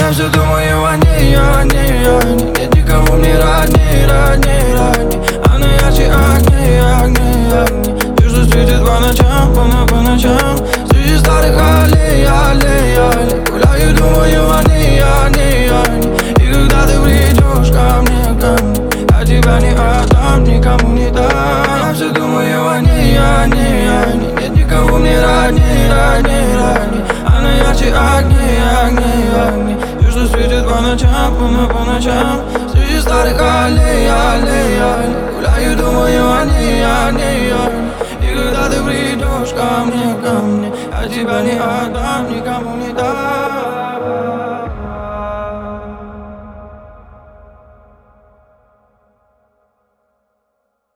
Я все думаю о ней, о ней, о ней. Нет никого мне родней, родней, родней. Она ярче огней, огней, огней. Ты что светит по ночам, по ночам. Среди старых аллей, аллей, аллей. Гуляю, думаю о ней, о ней, о ней. И когда ты придешь ко мне, я тебя не отдам, никому не дам. Я все думаю о ней, о ней, о ней. Нет никого мне родней, родней, родней. Она ярче огней, огней, огней. Ты что светит по ночам, по ночам. Среди старых аллей, аллей, аллей. Гуляю, думаю о ней, о ней, о ней. И когда ты придешь ко мне, я тебя не отдам, никому не дам.